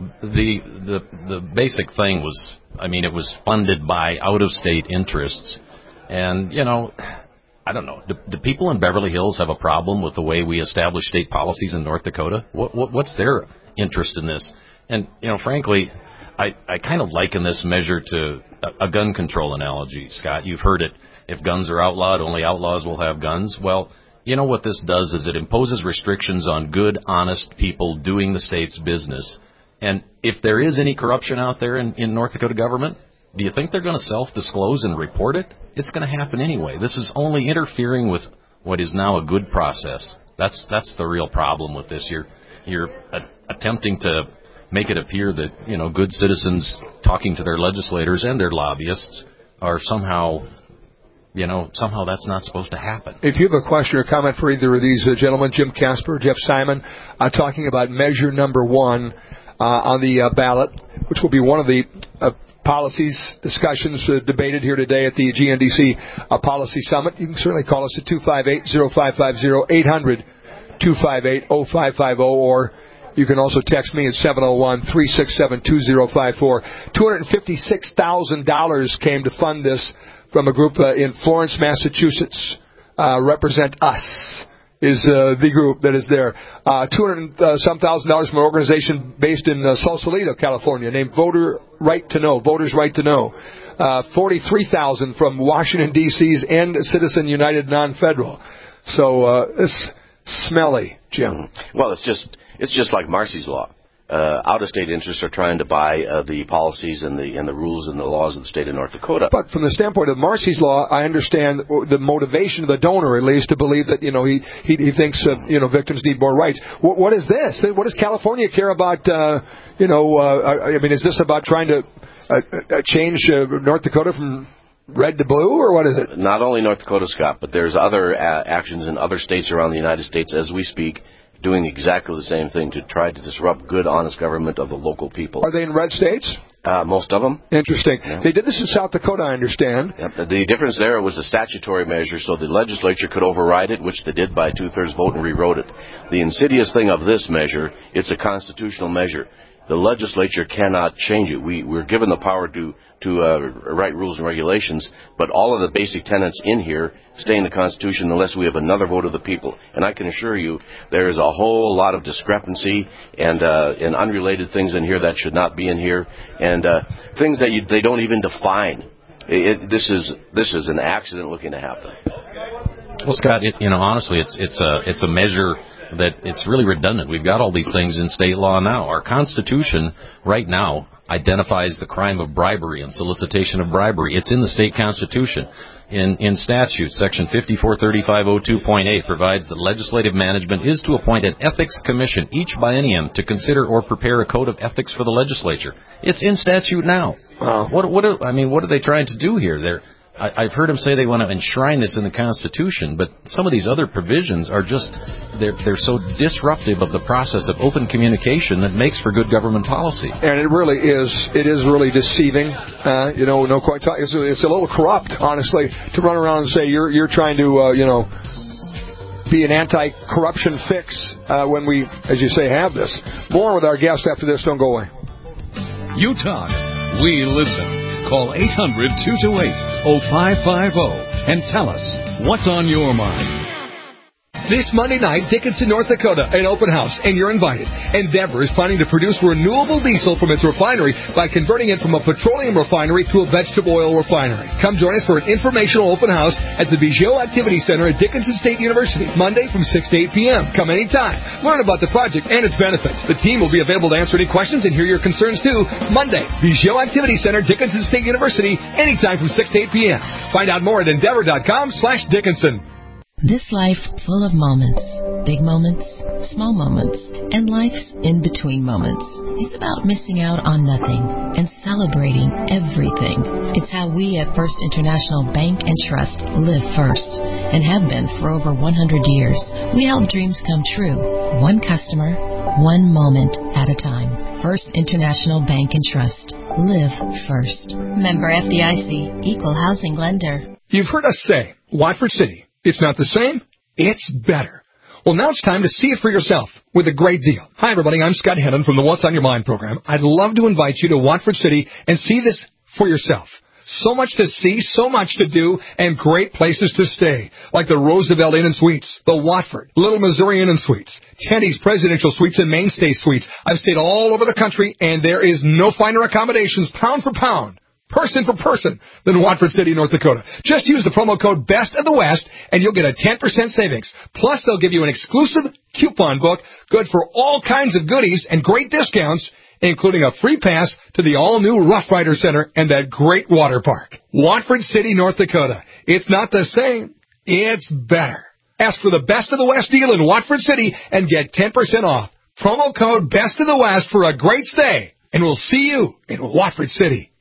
the the the basic thing was, I mean, it was funded by out-of-state interests, and you know. I don't know. Do, do people in Beverly Hills have a problem with the way we establish state policies in North Dakota? What, what, what's their interest in this? And, you know, frankly, I, I kind of liken this measure to a, a gun control analogy, Scott. You've heard it. If guns are outlawed, only outlaws will have guns. Well, you know what this does is it imposes restrictions on good, honest people doing the state's business. And if there is any corruption out there in, in North Dakota government, do you think they're going to self-disclose and report it? It's going to happen anyway. This is only interfering with what is now a good process. That's that's the real problem with this. You're you're a- attempting to make it appear that, you know, good citizens talking to their legislators and their lobbyists are somehow, you know, somehow that's not supposed to happen. If you have a question or comment for either of these uh, gentlemen, Jim Casper, Jeff Simon, uh, talking about measure number one uh, on the uh, ballot, which will be one of the uh, policies, discussions uh, debated here today at the G N D C uh, Policy Summit. You can certainly call us at two five eight, oh five five oh, eight hundred, two five eight, oh five five oh, or you can also text me at seven oh one, three six seven, two oh five four. two hundred fifty-six thousand dollars came to fund this from a group uh, in Florence, Massachusetts. Uh, Represent Us is uh, the group that is there. Uh, two hundred uh, some thousand dollars from an organization based in uh, Sausalito, California, named Voter Right to Know, Voters Right to Know. Uh, forty-three thousand from Washington, D C's End Citizen United Non-Federal. So uh, it's smelly, Jim. Well, it's just it's just like Marcy's Law. Uh, out-of-state interests are trying to buy uh, the policies and the and the rules and the laws of the state of North Dakota. But from the standpoint of Marcy's Law, I understand the motivation of the donor, at least, to believe that, you know, he he, he thinks uh, you know victims need more rights. What, what is this? What does California care about? Uh, you know, uh, I mean, is this about trying to uh, uh, change uh, North Dakota from red to blue, or what is it? Not only North Dakota, Scott, but there's other uh, actions in other states around the United States as we speak, doing exactly the same thing to try to disrupt good, honest government of the local people. Are they in red states? Uh, most of them. Interesting. Yeah. They did this in South Dakota, I understand. Yep. The difference there was a statutory measure, so the legislature could override it, which they did by a two-thirds vote and rewrote it. The insidious thing of this measure, it's a constitutional measure. The legislature cannot change it. We, we're given the power to, to uh, write rules and regulations, but all of the basic tenets in here stay in the Constitution unless we have another vote of the people. And I can assure you there is a whole lot of discrepancy and, uh, and unrelated things in here that should not be in here, and uh, things that you, they don't even define. It, it, this is this is an accident looking to happen. Well, Scott, it, you know, honestly, it's it's a it's a measure that it's really redundant. We've got all these things in state law now. Our Constitution right now identifies the crime of bribery and solicitation of bribery. It's in the state constitution. In in statute, section fifty-four thirty-five oh two point eight provides that legislative management is to appoint an ethics commission each biennium to consider or prepare a code of ethics for the legislature. It's in statute now. Wow. What what are, I mean, what are they trying to do here? They're I, I've heard them say they want to enshrine this in the Constitution, but some of these other provisions are just, they're, they're so disruptive of the process of open communication that makes for good government policy. And it really is, it is really deceiving. Uh, you know, no quite talk, it's, it's a little corrupt, honestly, to run around and say you're, you're trying to, uh, you know, be an anti-corruption fix uh, when we, as you say, have this. More with our guest after this. Don't go away. You talk, we listen. Call eight hundred, two two eight, oh five five oh and tell us what's on your mind. This Monday night, Dickinson, North Dakota, an open house, and you're invited. Endeavor is planning to produce renewable diesel from its refinery by converting it from a petroleum refinery to a vegetable oil refinery. Come join us for an informational open house at the Bijot Activity Center at Dickinson State University, Monday from six to eight p.m. Come anytime. Learn about the project and its benefits. The team will be available to answer any questions and hear your concerns too. Monday, Bijot Activity Center, Dickinson State University, anytime from six to eight p.m. Find out more at endeavor dot com slash Dickinson. This life full of moments, big moments, small moments, and life's in-between moments, is about missing out on nothing and celebrating everything. It's how we at First International Bank and Trust live first and have been for over one hundred years. We help dreams come true, one customer, one moment at a time. First International Bank and Trust. Live first. Member F D I C, Equal Housing Lender. You've heard us say, Watford City, it's not the same, it's better. Well, now it's time to see it for yourself with a great deal. Hi, everybody. I'm Scott Hennon from the What's on Your Mind program. I'd love to invite you to Watford City and see this for yourself. So much to see, so much to do, and great places to stay, like the Roosevelt Inn and Suites, the Watford, Little Missouri Inn and Suites, Tenny's Presidential Suites, and Mainstay Suites. I've stayed all over the country, and there is no finer accommodations, pound for pound, person for person, than Watford City, North Dakota. Just use the promo code Best of the West, and you'll get a ten percent savings. Plus, they'll give you an exclusive coupon book, good for all kinds of goodies and great discounts, including a free pass to the all-new Rough Rider Center and that great water park. Watford City, North Dakota. It's not the same, it's better. Ask for the Best of the West deal in Watford City and get ten percent off. Promo code Best of the West for a great stay. And we'll see you in Watford City.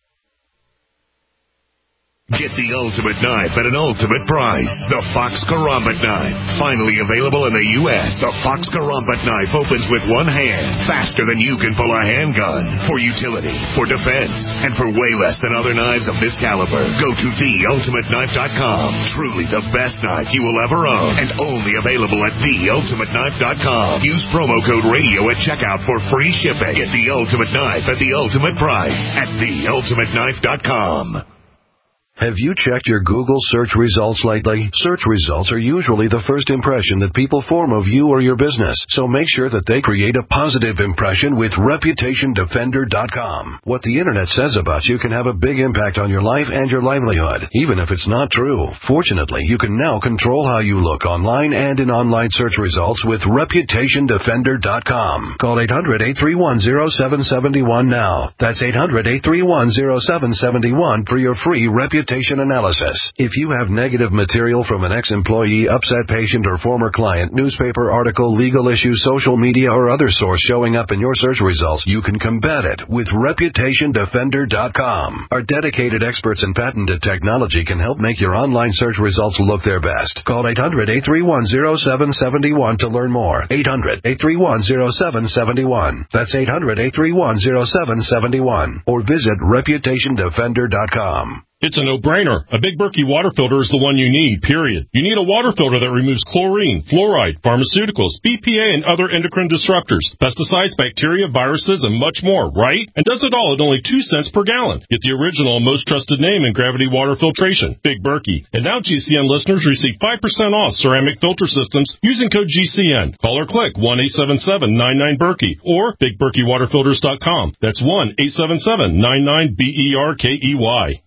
Get the ultimate knife at an ultimate price. The Fox Karambit knife. Finally available in the U S The Fox Karambit knife opens with one hand, faster than you can pull a handgun. For utility, for defense, and for way less than other knives of this caliber. Go to the ultimate knife dot com. Truly the best knife you will ever own. And only available at the ultimate knife dot com. Use promo code radio at checkout for free shipping. Get the ultimate knife at the ultimate price at the ultimate knife dot com. Have you checked your Google search results lately? Search results are usually the first impression that people form of you or your business, so make sure that they create a positive impression with reputation defender dot com. What the internet says about you can have a big impact on your life and your livelihood, even if it's not true. Fortunately, you can now control how you look online and in online search results with reputation defender dot com. Call eight hundred, eight three one, zero seven seven one now. That's eight hundred, eight three one, zero seven seven one for your free reputation analysis. If you have negative material from an ex-employee, upset patient, or former client, newspaper article, legal issue, social media, or other source showing up in your search results, you can combat it with reputation defender dot com. Our dedicated experts in patented technology can help make your online search results look their best. Call eight hundred, eight three one, zero seven seven one to learn more. eight hundred, eight three one, zero seven seven one. That's eight hundred, eight three one, zero seven seven one. Or visit reputation defender dot com. It's a no-brainer. A Big Berkey water filter is the one you need, period. You need a water filter that removes chlorine, fluoride, pharmaceuticals, B P A, and other endocrine disruptors, pesticides, bacteria, viruses, and much more, right? And does it all at only two cents per gallon. Get the original and most trusted name in gravity water filtration, Big Berkey. And now G C N listeners receive five percent off ceramic filter systems using code G C N. Call or click one eight seven seven, nine nine, Berkey or big berkey water filters dot com. That's one eight seven seven, nine nine, B E R K E Y.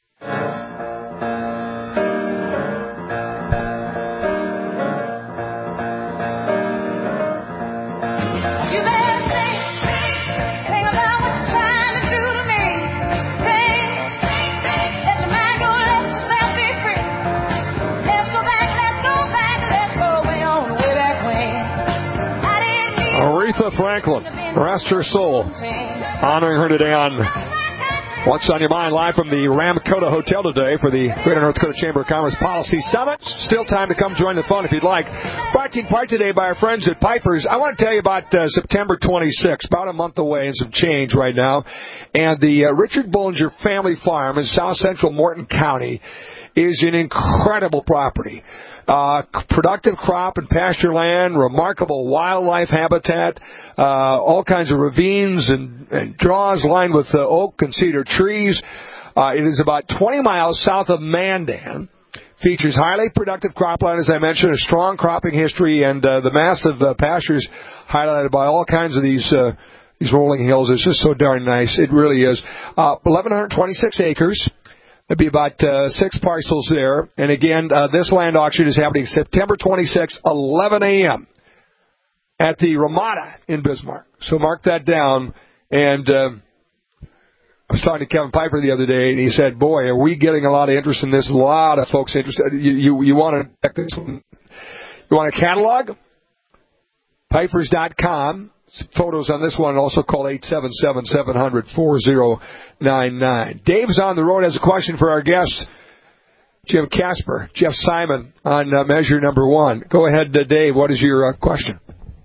Aretha Franklin, rest her soul, honoring her today on What's on Your Mind, live from the Ramkota Hotel today for the Greater North Dakota Chamber of Commerce Policy Summit. Still time to come join the fun if you'd like. Brought to you in part today by our friends at Piper's. I want to tell you about uh, September twenty-sixth, about a month away and some change right now. And the uh, Richard Bollinger Family Farm in south central Morton County is an incredible property. Uh, productive crop and pasture land, remarkable wildlife habitat, uh, all kinds of ravines and, and draws lined with uh, oak and cedar trees. Uh, it is about twenty miles south of Mandan. Features highly productive cropland, as I mentioned, a strong cropping history, and uh, the massive uh, pastures highlighted by all kinds of these uh, these rolling hills. It's just so darn nice. It really is. Uh, eleven twenty-six acres. There'd be about uh, six parcels there. And again, uh, this land auction is happening September twenty-sixth, eleven a.m. at the Ramada in Bismarck. So mark that down. And uh, I was talking to Kevin Piper the other day, and he said, boy, are we getting a lot of interest in this, a lot of folks interested. You, you, you want to check this one? You want a catalog? Pipers dot com. Photos on this one. Also call eight seven seven, seven hundred, four oh nine nine. Dave's on the road, has a question for our guest, Jim Casper, Jeff Simon, on uh, measure number one. Go ahead, uh, Dave. What is your uh, question?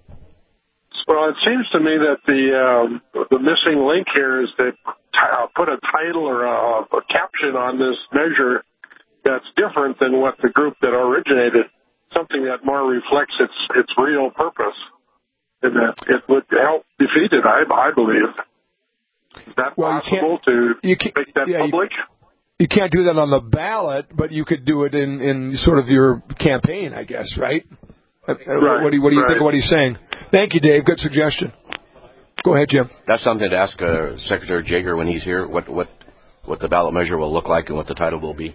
Well, it seems to me that the um, the missing link here is to uh, put a title or a, a caption on this measure that's different than what the group that originated, something that more reflects its its real purpose, and that it would help defeat it, I, I believe. Is that well, possible to you make that yeah, public? You, you can't do that on the ballot, but you could do it in, in sort of your campaign, I guess, right? Right, what do you, what do you right. think of what he's saying? Thank you, Dave. Good suggestion. Go ahead, Jim. That's something to ask uh, Secretary Jager when he's here, what, what what the ballot measure will look like and what the title will be.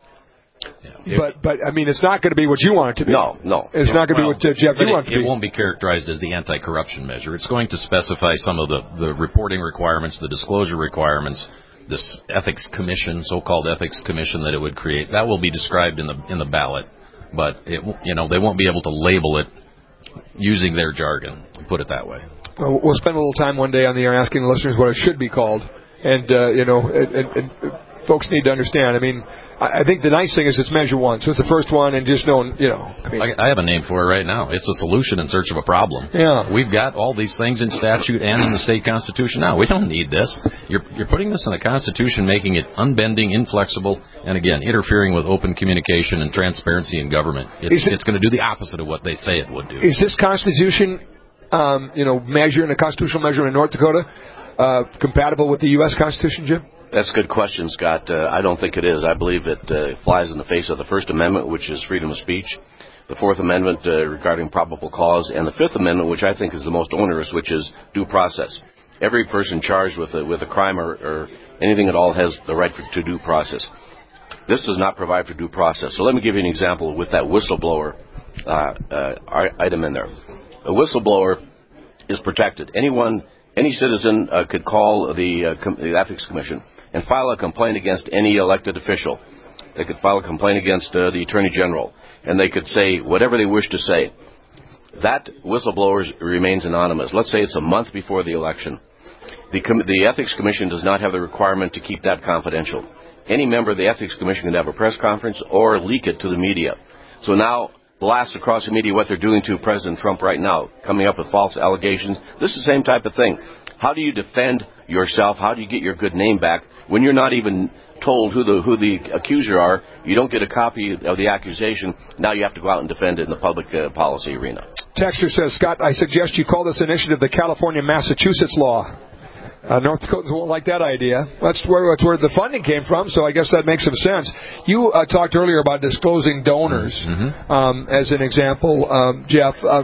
Yeah. But, but I mean, it's not going to be what you want it to be. No, no. It's no. not going to well, be what uh, Jeff, you it, want it to it be. It won't be characterized as the anti-corruption measure. It's going to specify some of the, the reporting requirements, the disclosure requirements, this ethics commission, so-called ethics commission that it would create. That will be described in the in the ballot. But, it, you know, they won't be able to label it using their jargon, put it that way. Well, we'll spend a little time one day on the air asking the listeners what it should be called. And, uh, you know, and, and, and folks need to understand. I mean, I, I think the nice thing is it's measure one. So it's the first one and just knowing, you know. I, mean, I, I have a name for it right now. It's a solution in search of a problem. Yeah. We've got all these things in statute and in the state constitution now. We don't need this. You're, you're putting this in the constitution, making it unbending, inflexible, and again, interfering with open communication and transparency in government. It's, it, it's going to do the opposite of what they say it would do. Is this constitution, um, you know, measure in a constitutional measure in North Dakota, uh, compatible with the U S Constitution, Jim? That's a good question, Scott. Uh, I don't think it is. I believe it uh, flies in the face of the First Amendment, which is freedom of speech, the Fourth Amendment uh, regarding probable cause, and the Fifth Amendment, which I think is the most onerous, which is due process. Every person charged with a, with a crime or, or anything at all has the right for, to due process. This does not provide for due process. So let me give you an example with that whistleblower uh, uh, item in there. A whistleblower is protected. Anyone, any citizen uh, could call the, uh, com- the Ethics Commission and file a complaint against any elected official. They could file a complaint against uh, the Attorney General, and they could say whatever they wish to say. That whistleblower remains anonymous. Let's say it's a month before the election. The, com- the Ethics Commission does not have the requirement to keep that confidential. Any member of the Ethics Commission can have a press conference or leak it to the media. So now, blast across the media what they're doing to President Trump right now, coming up with false allegations. This is the same type of thing. How do you defend yourself? How do you get your good name back when you're not even told who the who the accuser are? You don't get a copy of the accusation. Now you have to go out and defend it in the public uh, policy arena. Texter says, Scott, I suggest you call this initiative the California-Massachusetts law. Uh, North Dakotans won't like that idea. That's where that's where the funding came from, so I guess that makes some sense. You uh, talked earlier about disclosing donors mm-hmm. um, as an example, um, Jeff. Uh,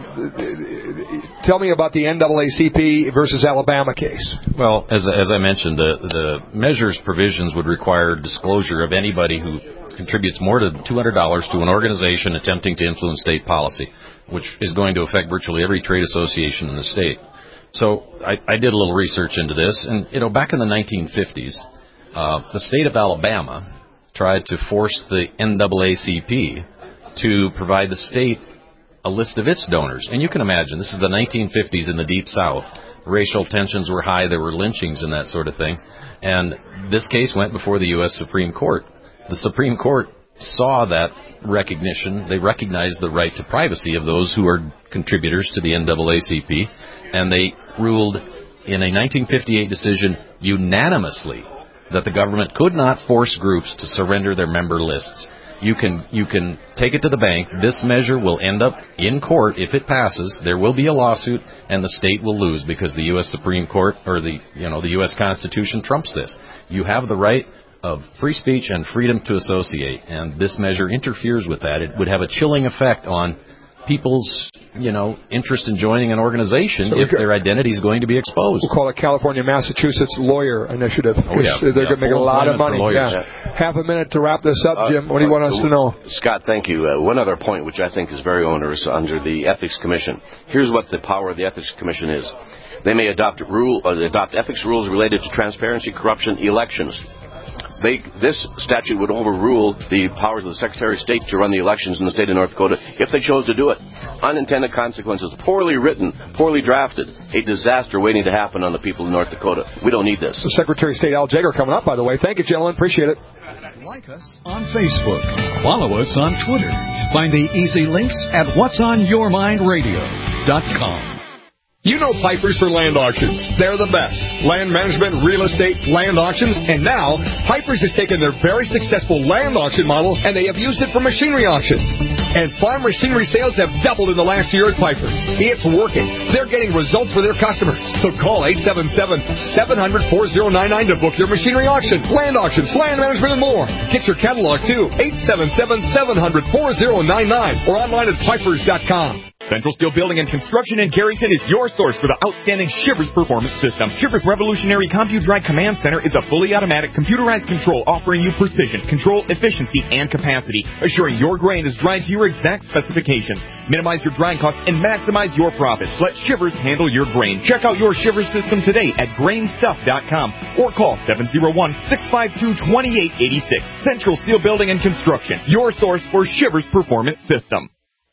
tell me about the N double A C P versus Alabama case. Well, as as I mentioned, the the measures provisions would require disclosure of anybody who contributes more than two hundred dollars to an organization attempting to influence state policy, which is going to affect virtually every trade association in the state. So I, I did a little research into this, and, you know, back in the nineteen fifties, uh, the state of Alabama tried to force the N double A C P to provide the state a list of its donors. And you can imagine, this is the nineteen fifties in the Deep South. Racial tensions were high, there were lynchings and that sort of thing. And this case went before the U S Supreme Court. The Supreme Court saw that recognition. They recognized the right to privacy of those who are contributors to the N double A C P. And they ruled in a nineteen fifty-eight decision unanimously that the government could not force groups to surrender their member lists. You can you can take it to the bank. This measure will end up in court if it passes. There will be a lawsuit, and the state will lose because the U S Supreme Court or the you know the U S Constitution trumps this. You have the right of free speech and freedom to associate, and this measure interferes with that. It would have a chilling effect on people's, you know, interest in joining an organization so if their identity is going to be exposed. We'll call it California-Massachusetts Lawyer Initiative. Oh, yeah. They're yeah, going to make a lot of money. Yeah. Yeah. half a minute to wrap this up, Jim. What do you want us to know? Scott, thank you. Uh, one other point, which I think is very onerous under the Ethics Commission. Here's what the power of the Ethics Commission is. They may adopt rule, uh, adopt ethics rules related to transparency, corruption, elections. They, this statute would overrule the powers of the Secretary of State to run the elections in the state of North Dakota if they chose to do it. Unintended consequences, poorly written, poorly drafted, a disaster waiting to happen on the people of North Dakota. We don't need this. The Secretary of State Al Jaeger coming up, by the way. Thank you, gentlemen. Appreciate it. Like us on Facebook. Follow us on Twitter. Find the easy links at whats on your mind radio dot com. You know Pipers for Land Auctions. They're the best. Land management, real estate, land auctions, and now Pipers has taken their very successful land auction model and they have used it for machinery auctions. And farm machinery sales have doubled in the last year at Pipers. It's working. They're getting results for their customers. So call eight seven seven, seven hundred, four oh nine nine to book your machinery auction, land auctions, land management, and more. Get your catalog too. eight seven seven, seven hundred, four oh nine nine or online at pipers dot com. Central Steel Building and Construction in Carrington is your source for the outstanding Shivers Performance System. Shivers Revolutionary CompuDry Command Center is a fully automatic computerized control offering you precision, control, efficiency, and capacity, assuring your grain is dried to your exact specifications. Minimize your drying costs and maximize your profits. Let Shivers handle your grain. Check out your Shivers system today at grain stuff dot com or call seven oh one, six five two, two eight eight six. Central Steel Building and Construction, your source for Shivers Performance System.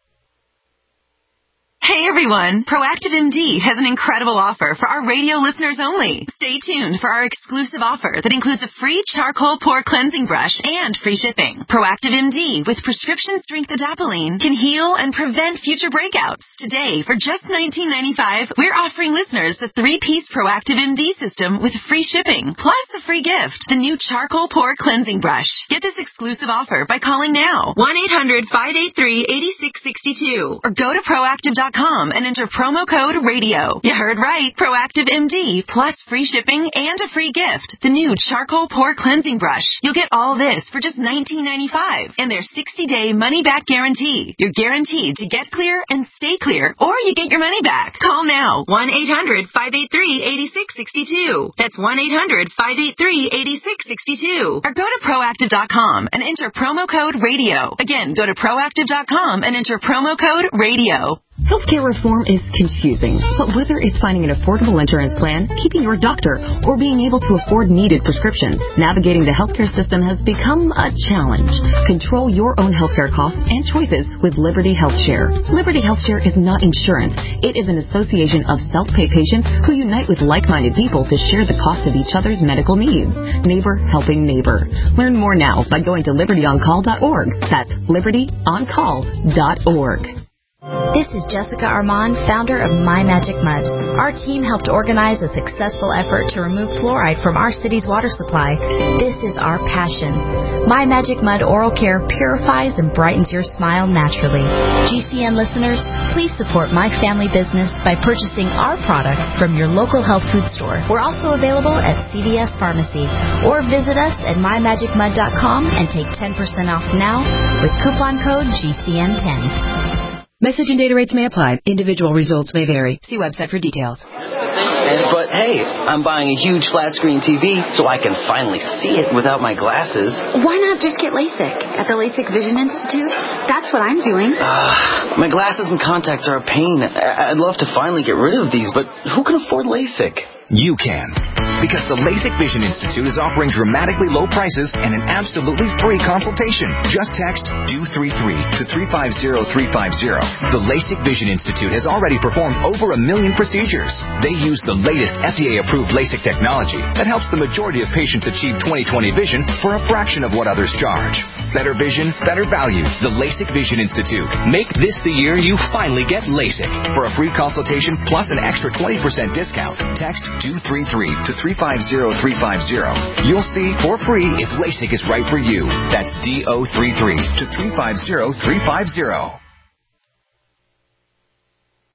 Hey everyone, Proactive M D has an incredible offer for our radio listeners only. Stay tuned for our exclusive offer that includes a free charcoal pore cleansing brush and free shipping. Proactive M D with prescription strength adapalene can heal and prevent future breakouts. Today, for just nineteen ninety-five dollars, we're offering listeners the three-piece Proactive M D system with free shipping, plus a free gift, the new charcoal pore cleansing brush. Get this exclusive offer by calling now, one eight hundred, five eight three, eight six six two, or go to proactive dot com and enter promo code radio. You heard right. Proactive M D plus free shipping and a free gift. The new charcoal pore cleansing brush. You'll get all this for just nineteen ninety-five dollars and their sixty-day money-back guarantee. You're guaranteed to get clear and stay clear, or you get your money back. Call now. one eight hundred, five eight three, eight six six two. That's one eight hundred, five eight three, eight six six two. Or go to proactive dot com and enter promo code radio. Again, go to proactive dot com and enter promo code radio. Healthcare reform is confusing, but whether it's finding an affordable insurance plan, keeping your doctor, or being able to afford needed prescriptions, navigating the healthcare system has become a challenge. Control your own healthcare costs and choices with Liberty HealthShare. Liberty HealthShare is not insurance. It is an association of self-pay patients who unite with like-minded people to share the cost of each other's medical needs. Neighbor helping neighbor. Learn more now by going to liberty on call dot org. That's liberty on call dot org. This is Jessica Armand, founder of My Magic Mud. Our team helped organize a successful effort to remove fluoride from our city's water supply. This is our passion. My Magic Mud Oral Care purifies and brightens your smile naturally. G C N listeners, please support my family business by purchasing our product from your local health food store. We're also available at C V S Pharmacy, or visit us at my magic mud dot com and take ten percent off now with coupon code G C N ten. Message and data rates may apply. Individual results may vary. See website for details. And, but hey, I'm buying a huge flat screen T V so I can finally see it without my glasses. Why not just get LASIK at the LASIK Vision Institute? That's what I'm doing. Uh, my glasses and contacts are a pain. I'd love to finally get rid of these, but who can afford LASIK? You can. Because the LASIK Vision Institute is offering dramatically low prices and an absolutely free consultation. Just text D O three three to three five zero three five zero. The LASIK Vision Institute has already performed over a million procedures. They use the latest F D A-approved LASIK technology that helps the majority of patients achieve twenty twenty vision for a fraction of what others charge. Better vision, better value. The LASIK Vision Institute. Make this the year you finally get LASIK. For a free consultation plus an extra twenty percent discount, text D O three three to three five zero three five zero. You'll see for free if LASIK is right for you. That's D O three three to three five zero three five zero.